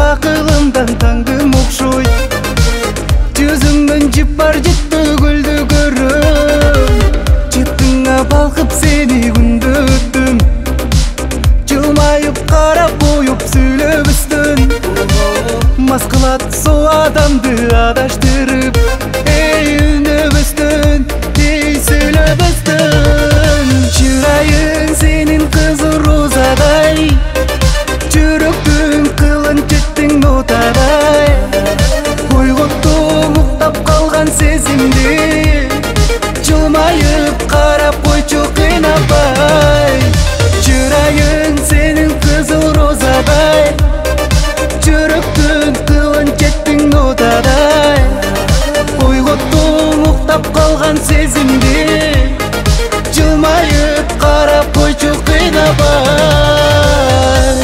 акылымдан таңдым окшойт. Жүзүңдөн жып бар жетті гүлдү көрөм. Жеттиңа балкып сени күндө өттүм. Жылмайып карап коюп сүйлөбүстүн. Мас кылат со адамды адаштырып. Эй үнөбүстүн, эй сүйлөбүстүн. Чырайың сенин кызыл розадай. Жүрөктүн кылын жеттиң нотадай. Ойготтуң уктап калган сезимди. Жылмайып карап койчу кыйнабай. Чырайың сенин кызыл розадай. Жүрөктүн кылын жеттиң нотадай. Ойготтуң уктап калган сезимди. Жылмайып карап койчу кыйнабай.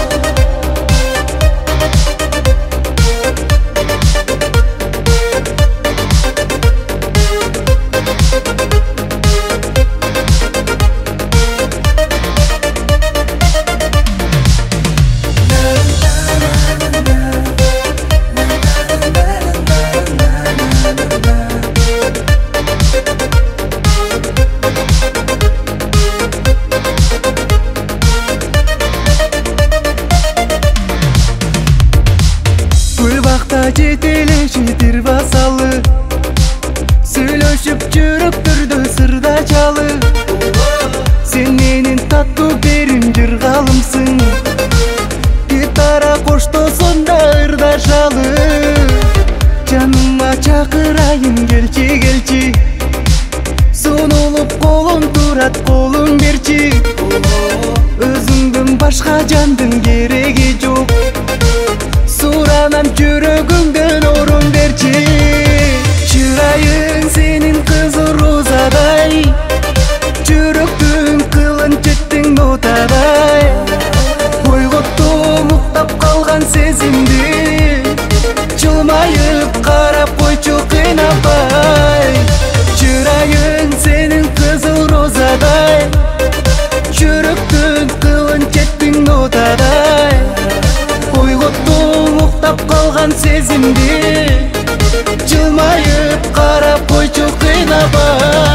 Жетелешитир басалы. Сүйлөшүп жүрөктөрдө сырда чалы. Сен менин таттуу берим жыргалымсың. Гитара коштосонда ырдашалы. Жаныма чакырайын келчи келчи. Сунулуп колуң турат колуң берчи. Өзүңдөн башка жандын кереги жок. Суранам жүрөгүңдөн орун берчи. Чырайың сенин кызыл розадай. Жүрөктүн кылын жеттиң нотадай. Ойготтуң уктап калган сезимди. Жылмайып карап койчу кыйнабай. Чырайың сенин кызыл розадай. Жүрөктүн кылын жеттиң нотадай. Ойготтуң уктап калган сезимди. Жылмайып карап койчу кыйнабай.